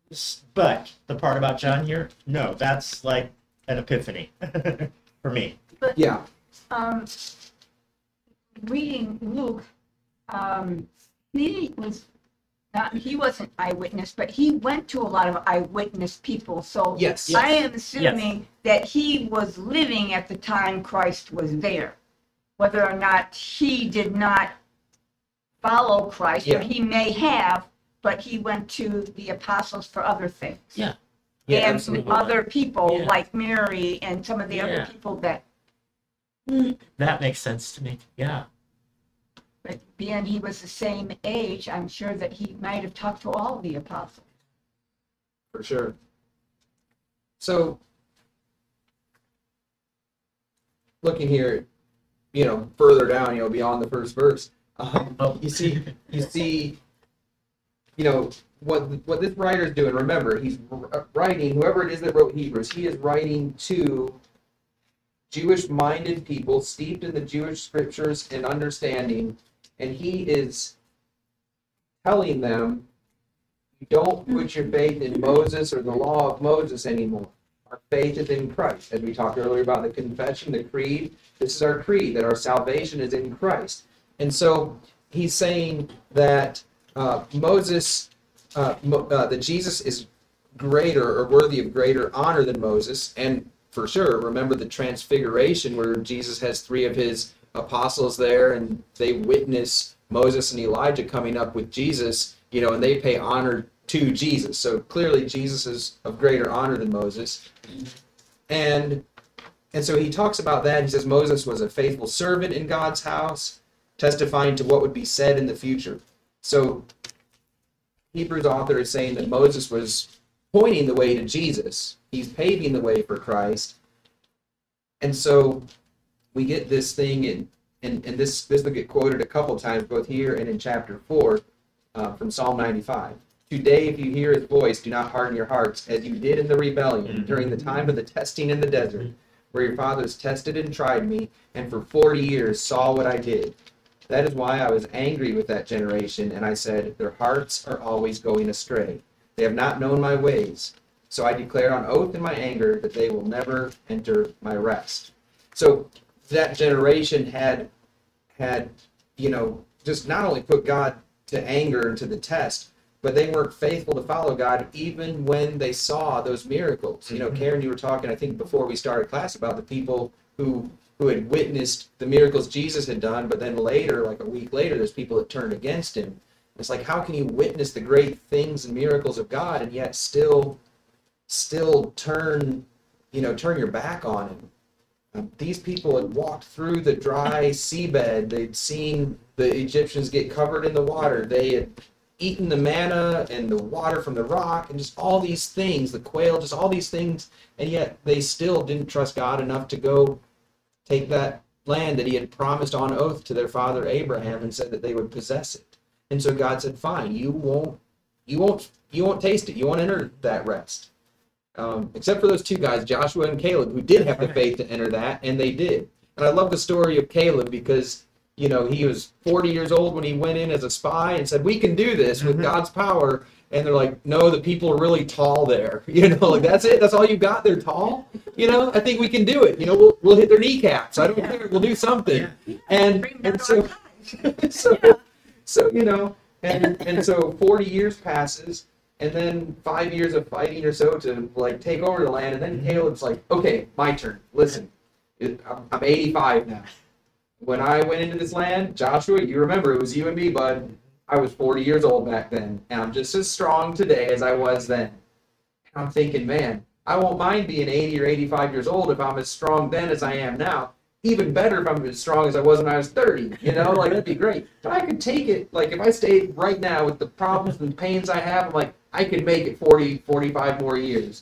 S- But the part about John here, no, that's like an epiphany for me. Yeah, Um, reading Luke, um, he was not, he wasn't eyewitness, but he went to a lot of eyewitness people. So yes. I am assuming that he was living at the time Christ was there. Whether or not he did not follow Christ, Yeah. or he may have, but he went to the apostles for other things. Yeah. Yeah, and absolutely. other people Yeah. like Mary and some of the other Yeah. people that, That makes sense to me. Yeah. but being he was the same age, I'm sure that he might have talked to all the apostles. For sure. So, looking here, you know, further down, you know, beyond the first verse, um, you see, you see, you know, what what this writer is doing. Remember, he's writing. Whoever it is that wrote Hebrews, he is writing to Jewish-minded people, steeped in the Jewish scriptures and understanding, and he is telling them, you don't put your faith in Moses or the law of Moses anymore. Our faith is in Christ. As we talked earlier about the confession, the creed, this is our creed, that our salvation is in Christ. And so he's saying that uh, Moses, uh, Mo- uh, that Jesus is greater or worthy of greater honor than Moses. And for sure, remember the transfiguration where Jesus has three of his apostles there and they witness Moses and Elijah coming up with Jesus, you know, and they pay honor to Jesus. So clearly Jesus is of greater honor than Moses. And and so he talks about that. He says Moses was a faithful servant in God's house, testifying to what would be said in the future. So Hebrews author is saying that Moses was pointing the way to Jesus. He's paving the way for Christ. And so we get this thing in and, and this this will get quoted a couple times, both here and in chapter four, uh, from Psalm ninety-five. Today, if you hear his voice, do not harden your hearts, as you did in the rebellion, during the time of the testing in the desert, where your fathers tested and tried me, and for forty years saw what I did. That is why I was angry with that generation, and I said, their hearts are always going astray. They have not known my ways. So I declared on oath in my anger that they will never enter my rest. So that generation had, had, you know, just not only put God to anger and to the test, but they weren't faithful to follow God even when they saw those miracles. You know, Karen, you were talking, I think, before we started class about the people who who had witnessed the miracles Jesus had done, but then later, like a week later, there's people that turned against him. It's like, how can you witness the great things and miracles of God and yet still, still turn, you know, turn your back on him? Um, these people had walked through the dry seabed. They'd seen the Egyptians get covered in the water. They had eaten the manna and the water from the rock and just all these things, the quail, just all these things, and yet they still didn't trust God enough to go take that land that he had promised on oath to their father Abraham and said that they would possess it. And so God said, fine, you won't, you won't, you won't taste it. You won't enter that rest. Um, except for those two guys, Joshua and Caleb, who did have the faith to enter that, and they did. And I love the story of Caleb because, you know, he was forty years old when he went in as a spy and said, we can do this with God's power. And they're like, no, the people are really tall there. You know, like, that's it? That's all you got? They're tall? You know, I think we can do it. You know, we'll, we'll hit their kneecaps. I don't care. We'll do something. And, Bring down and so, our so, so, you know, and, and so forty years passes, and then five years of fighting or so to, like, take over the land. And then Caleb's like, okay, my turn. Listen, it, I'm, I'm eighty-five now. When I went into this land, Joshua, you remember, it was you and me, bud. I was forty years old back then, and I'm just as strong today as I was then. And I'm thinking, man, I won't mind being eighty or eighty-five years old if I'm as strong then as I am now. Even better if I'm as strong as I was when I was thirty, you know, like, that'd be great. But I could take it, like, if I stayed right now with the problems and pains I have, I'm like, I could make it forty, forty-five more years.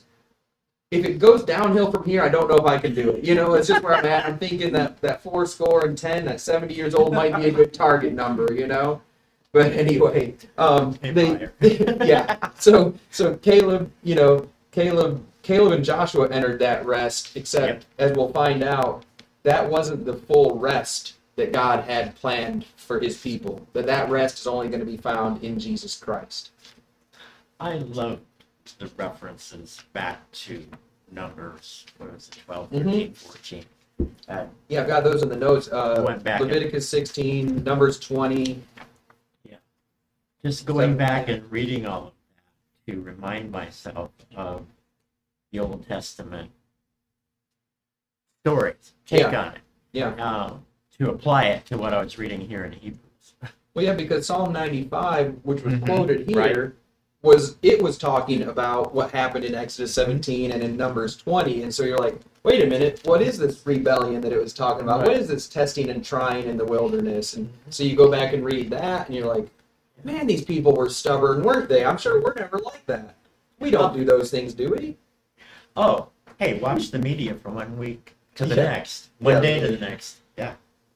If it goes downhill from here, I don't know if I can do it. You know, it's just where I'm at. I'm thinking that, that four score and ten, that seventy years old might be a good target number, you know? But anyway, um, they, yeah. So so Caleb, you know, Caleb, Caleb and Joshua entered that rest. Except, Yep. as we'll find out, that wasn't the full rest that God had planned for His people. That that rest is only going to be found in Jesus Christ. I love the references back to Numbers, what was it, twelve, Mhm. thirteen, fourteen. Uh, Yeah, I've got those in the notes. Uh, Went back and- Leviticus sixteen, Numbers twenty. Just going back and reading all of that to remind myself of the Old Testament stories, take Yeah. on it, Yeah. um, to apply it to what I was reading here in Hebrews. Well, yeah, because Psalm ninety-five, which was Mhm. quoted Right. here, was it was talking about what happened in Exodus seventeen and in Numbers twenty, and so you're like, wait a minute, what is this rebellion that it was talking about? What Right. is this testing and trying in the wilderness? And so you go back and read that, and you're like, man, these people were stubborn, weren't they? I'm sure we're never like that. We don't do those things, do we? Oh, hey, watch the media from one week to the Yeah. next, one Yeah. day to the next. Yeah.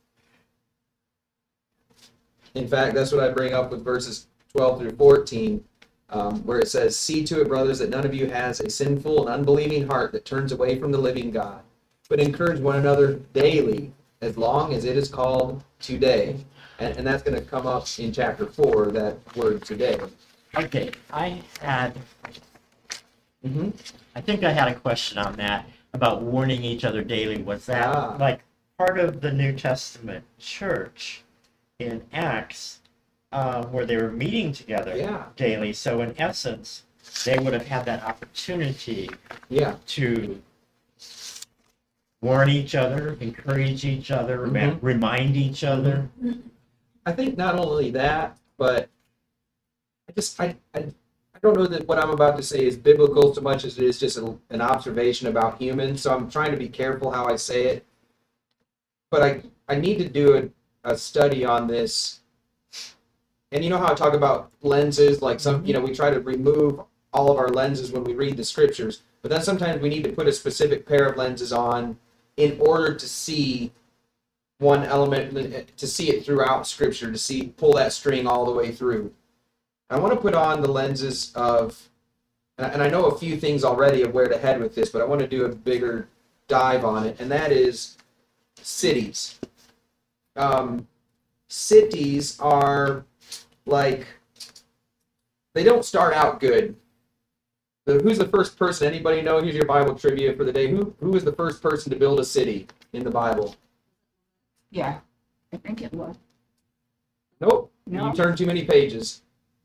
In fact, that's what I bring up with verses twelve through fourteen, um, where it says, "See to it, brothers, that none of you has a sinful and unbelieving heart that turns away from the living God, but encourage one another daily, as long as it is called today." And, and that's going to come up in chapter four, that word today. Okay, I had, Mm-hmm. I think I had a question on that about warning each other daily. Was that Ah. like part of the New Testament church in Acts, uh, where they were meeting together Yeah, daily? So in essence, they would have had that opportunity yeah, to warn each other, encourage each other, rem- Mhm. remind each other. I think not only that, but I just I, I I don't know that what I'm about to say is biblical so much as it is just a, an observation about humans. So I'm trying to be careful how I say it. But I I need to do a, a study on this. And you know how I talk about lenses, like some you know we try to remove all of our lenses when we read the scriptures, but then sometimes we need to put a specific pair of lenses on in order to see one element, to see it throughout scripture, to see pull that string all the way through. I want to put on the lenses of, and I know a few things already of where to head with this, but I want to do a bigger dive on it, and that is cities. Um, cities are like, they don't start out good. The, who's the first person? Anybody know? Here's your Bible trivia for the day. Who who was the first person to build a city in the Bible? Yeah, I think it was. Nope. No? You turned too many pages.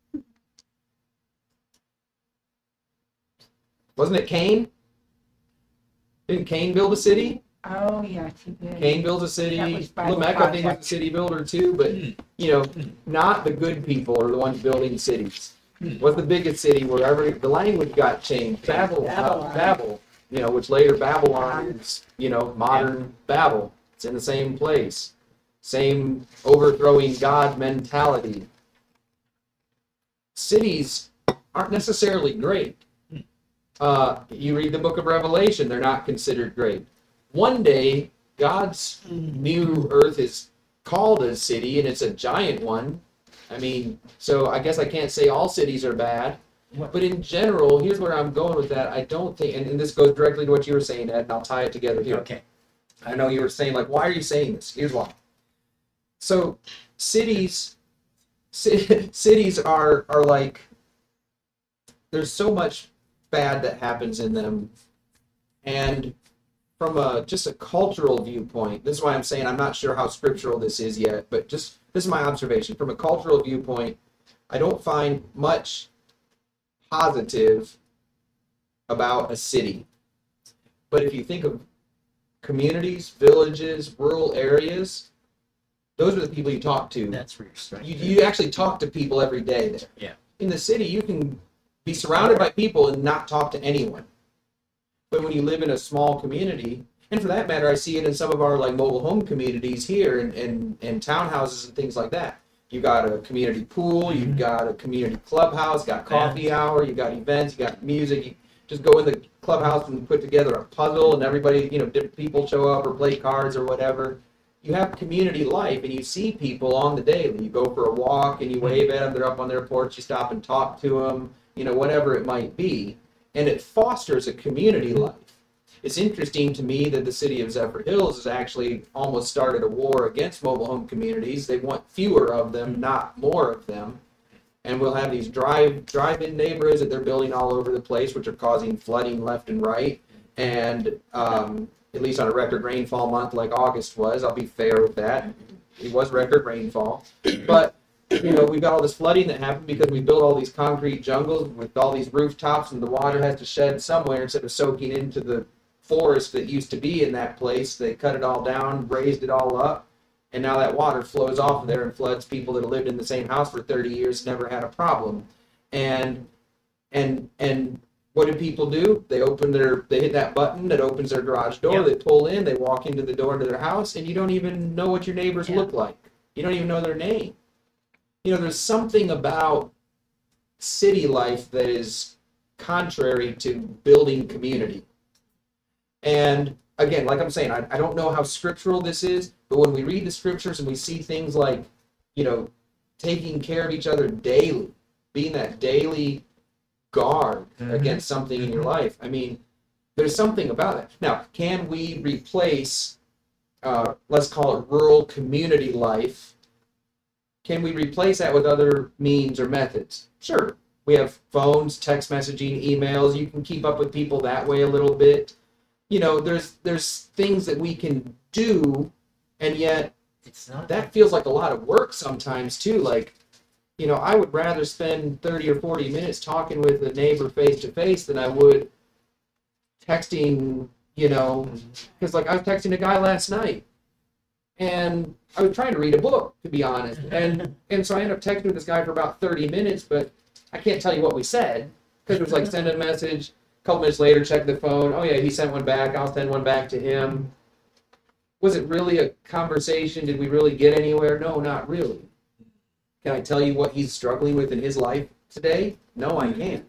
Wasn't it Cain? Didn't Cain build a city? Oh, yeah, he did. Cain builds a city. That was Bible Lamech, I think, was Project. a city builder too, but you know, not the good people are the ones building cities. What's the biggest city where every the language got changed? Babel, uh, Babylon. Babel. You know, which later Babylon is, you know, modern Babel. It's in the same place. Same overthrowing God mentality. Cities aren't necessarily great. Uh, you read the book of Revelation, they're not considered great. One day, God's new earth is called a city, and it's a giant one. I mean, so I guess I can't say all cities are bad. But in general, here's where I'm going with that. I don't think, and, and this goes directly to what you were saying, Ed, and I'll tie it together here. Okay. I know you were saying, like, why are you saying this? Here's why. So, cities, ci- cities are are like, there's so much bad that happens in them, and from a just a cultural viewpoint, this is why I'm saying I'm not sure how scriptural this is yet, but just this is my observation. From a cultural viewpoint, I don't find much positive about a city. But if you think of communities, villages, rural areas, those are the people you talk to. That's where you're starting. You, you actually talk to people every day there. Yeah. In the city, you can be surrounded by people and not talk to anyone. But when you live in a small community, and for that matter, I see it in some of our like mobile home communities here and, and, and townhouses and things like that. You got a community pool, you've got a community clubhouse, got coffee hour, you got events, you got music. You just go in the clubhouse and put together a puzzle, and everybody, you know, different people show up or play cards or whatever. You have community life, and you see people on the daily. You go for a walk, and you wave at them. They're up on their porch. You stop and talk to them, you know, whatever it might be. And it fosters a community life. It's interesting to me that the city of Zephyr Hills has actually almost started a war against mobile home communities. They want fewer of them, not more of them. and we'll have these drive drive-in neighborhoods that they're building all over the place, which are causing flooding left and right. And um, at least on a record rainfall month like August was, I'll be fair with that. It was record rainfall, but you know we've got all this flooding that happened because we built all these concrete jungles with all these rooftops, and the water has to shed somewhere instead of soaking into the forest that used to be in that place. They cut it all down, raised it all up, and now that water flows off of there and floods people that have lived in the same house for thirty years, never had a problem. And and and what do people do? They open their, they hit that button that opens their garage door. Yep. They pull in, they walk into the door to their house, and you don't even know what your neighbors Yeah. look like. You don't even know their name. You know, there's something about city life that is contrary to building community. And again, like I'm saying, I, I don't know how scriptural this is, but when we read the scriptures and we see things like, you know, taking care of each other daily, being that daily guard Mhm. against something in your life, I mean, there's something about it. Now, can we replace, uh, let's call it rural community life? Can we replace that with other means or methods? Sure. We have phones, text messaging, emails. You can keep up with people that way a little bit. You know, there's there's things that we can do, and yet It's not that feels like a lot of work sometimes too. Like, you know, I would rather spend thirty or forty minutes talking with a neighbor face to face than I would texting, you know, because like I was texting a guy last night, and I was trying to read a book, to be honest, and and so I ended up texting with this guy for about thirty minutes, but I can't tell you what we said because it was like send a message, a couple minutes later check the phone, oh yeah, he sent one back, I'll send one back to him. Was it really a conversation? Did we really get anywhere? No, not really. Can I tell you what he's struggling with in his life today? No, I can't.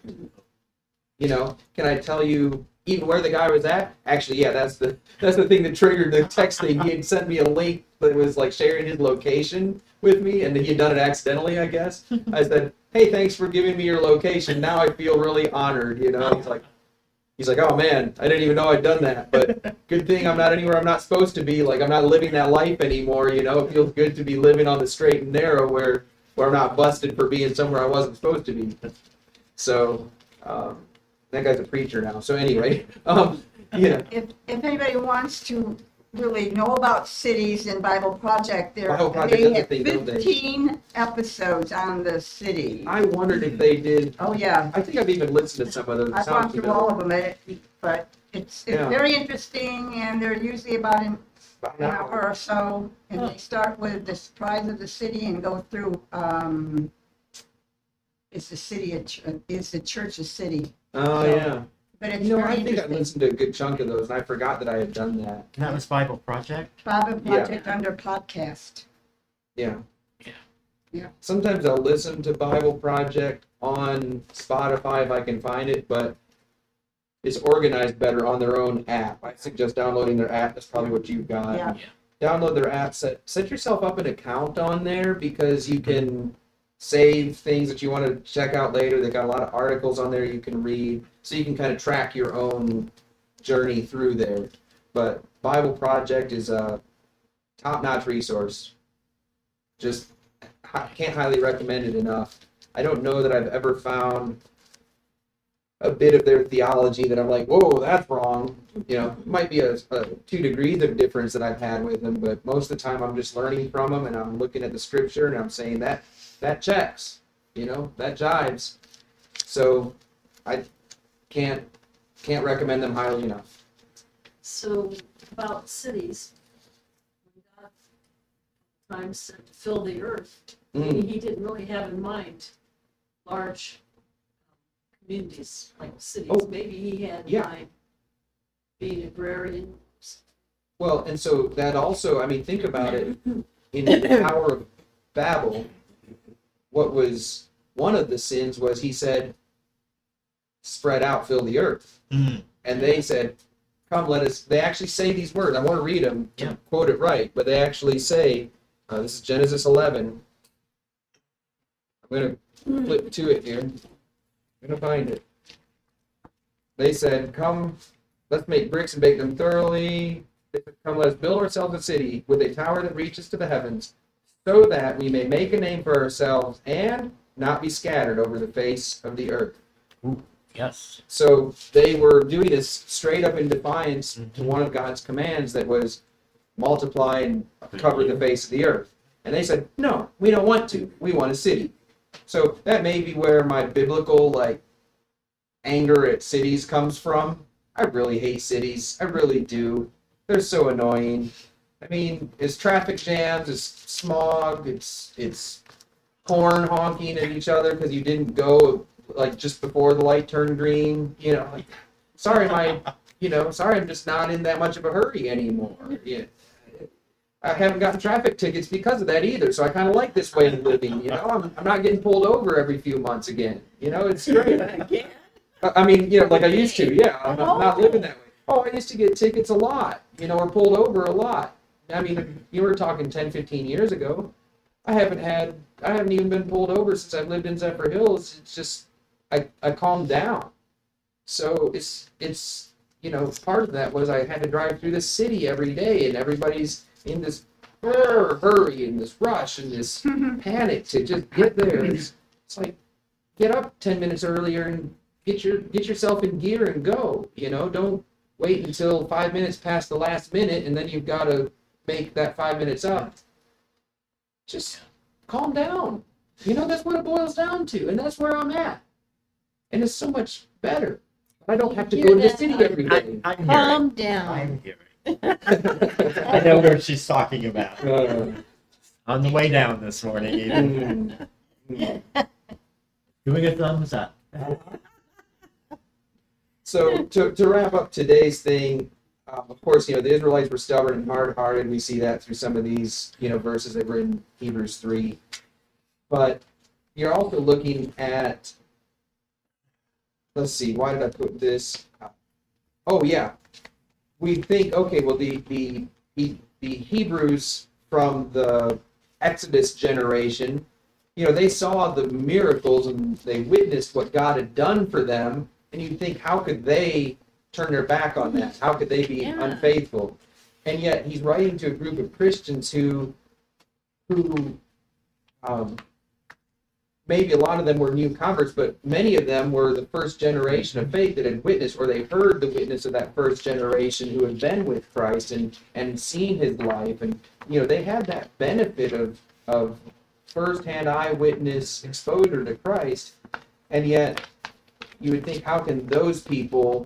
You know, can I tell you even where the guy was at? Actually, yeah, that's the that's the thing that triggered the text thing. He had sent me a link that was like sharing his location with me, and he had done it accidentally, I guess. I said, "Hey, thanks for giving me your location. Now I feel really honored." You know, he's like, he's like, "Oh man, I didn't even know I'd done that, but good thing I'm not anywhere I'm not supposed to be. Like I'm not living that life anymore. You know, it feels good to be living on the straight and narrow where where I'm not busted for being somewhere I wasn't supposed to be." So. Um, That guy's a preacher now. So anyway, um, you know, If, if anybody wants to really know about cities and Bible Project, there, Bible Project they does a have thing, don't they? fifteen episodes on the city. I wondered if they did. Oh, yeah. I think I've even listened to some of those. I've gone through all of them, and it- but it's, it's Yeah. very interesting, and they're usually about an an hour or so, and they start with the surprise of the city and go through, um, is the city, a ch- is the church a city? Oh yeah. But it's You know, very I think I interesting. listened to a good chunk of those, and I forgot that I had done that. And that was Bible Project. Bible Yeah. Project under podcast. Yeah. Yeah. Yeah. Sometimes I'll listen to Bible Project on Spotify if I can find it, but it's organized better on their own app. I suggest downloading their app. That's probably what you've got. Yeah. Download their app. Set set yourself up an account on there because you can save things that you want to check out later. They got a lot of articles on there you can read, so you can kind of track your own journey through there. But Bible Project is a top-notch resource. Just hi- can't highly recommend it enough. I don't know that I've ever found a bit of their theology that I'm like, whoa, that's wrong. You know, it might be a, a two degrees of difference that I've had with them, but most of the time I'm just learning from them and I'm looking at the scripture and I'm saying that that checks, you know, that jives. So I can't can't recommend them highly enough. So about cities, when God times said to fill the earth, maybe Mm. he didn't really have in mind large um, communities like cities. Oh, Maybe he had in yeah. mind being agrarian. Well, and so that also, I mean, think about it. In the Tower of Babel, what was one of the sins was he said, spread out, fill the earth. Mm. And they said, come, let us, they actually say these words. I want to read them to Yeah. quote it right, but they actually say, uh, this is Genesis eleven. I'm going to flip to it here. I'm going to find it. They said, come, let's make bricks and bake them thoroughly. They said, come, let us build ourselves a city with a tower that reaches to the heavens, so that we may make a name for ourselves and not be scattered over the face of the earth. Yes. So they were doing this straight up in defiance to one of God's commands that was multiply and cover the face of the earth. And they said, no, we don't want to. We want a city. So that may be where my biblical like anger at cities comes from. I really hate cities. I really do. They're so annoying. I mean, it's traffic jams, it's smog, it's it's horn honking at each other because you didn't go like just before the light turned green. You know, like, sorry, my, you know, sorry, I'm just not in that much of a hurry anymore. Yeah. I haven't gotten traffic tickets because of that either, so I kind of like this way of living. You know, I'm I'm not getting pulled over every few months again. You know, it's great. I mean, you know, like I used to. Yeah, I'm not, not living that way. Oh, I used to get tickets a lot. You know, or pulled over a lot. I mean, you were talking ten, fifteen years ago. I haven't had, I haven't even been pulled over since I've lived in Zephyr Hills. It's just, I, I calmed down. So it's, it's, you know, part of that was I had to drive through the city every day and everybody's in this hurry and this rush and this panic to just get there. It's, it's like, get up ten minutes earlier and get your, get yourself in gear and go, you know, don't wait until five minutes past the last minute and then you've got to make that five minutes up. Just calm down. You know, that's what it boils down to, and that's where I'm at. And it's so much better. I don't have to You go to the hear that? city every day. I, I'm Calm hearing. down. I'm hearing. I know where she's talking about. Uh, On the way down this morning, even. mm. Doing a thumbs up. So to, to wrap up today's thing, um, of course, you know, the Israelites were stubborn and hard-hearted. We see that through some of these, you know, verses that were in Hebrews three. But you're also looking at, let's see, why did I put this? Oh, yeah. We think, okay, well, the, the, the, the Hebrews from the Exodus generation, you know, they saw the miracles and they witnessed what God had done for them. And you'd think, how could they turn their back on that? How could they be Yeah. unfaithful? And yet he's writing to a group of Christians who, who um, maybe a lot of them were new converts, but many of them were the first generation of faith that had witnessed, or they heard the witness of that first generation who had been with Christ and, and seen his life. And, you know, they had that benefit of, of firsthand eyewitness exposure to Christ. And yet you would think, how can those people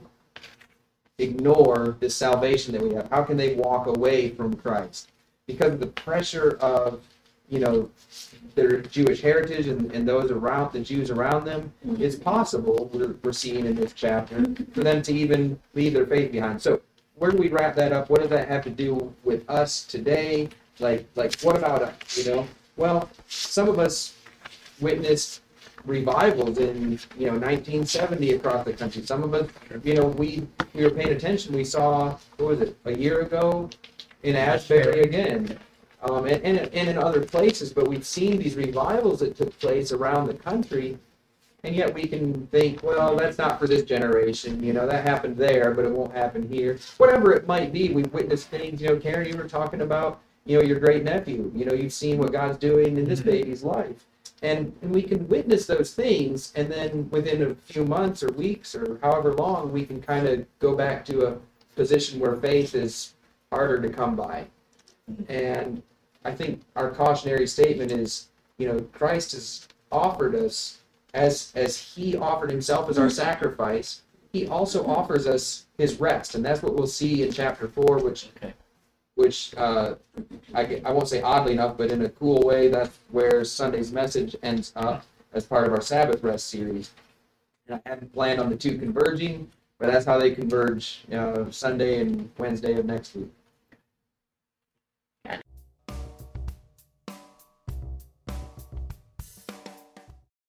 ignore the salvation that we have? How can they walk away from Christ? Because of the pressure of, you know, their Jewish heritage and, and those around, the Jews around them, it's possible, we're, we're seeing in this chapter, for them to even leave their faith behind. So where do we wrap that up? What does that have to do with us today? Like, like what about us, you know? Well, some of us witnessed revivals in, you know, nineteen seventy across the country. Some of us, you know, we we were paying attention. We saw, what was it, a year ago in Asbury again, um, and, and and in other places. But we've seen these revivals that took place around the country, and yet we can think, well, that's not for this generation. You know, that happened there, but it won't happen here. Whatever it might be, we've witnessed things. You know, Karen, you were talking about, you know, your great nephew. You know, you've seen what God's doing in this baby's life. And, and we can witness those things, and then within a few months or weeks or however long, we can kind of go back to a position where faith is harder to come by. And I think our cautionary statement is, you know, Christ has offered us, as as he offered himself as our sacrifice, he also offers us his rest. And that's what we'll see in chapter four, which Okay. which uh, I, I won't say oddly enough, but in a cool way, that's where Sunday's message ends up as part of our Sabbath rest series. And I hadn't planned on the two converging, but that's how they converge, uh, Sunday and Wednesday of next week.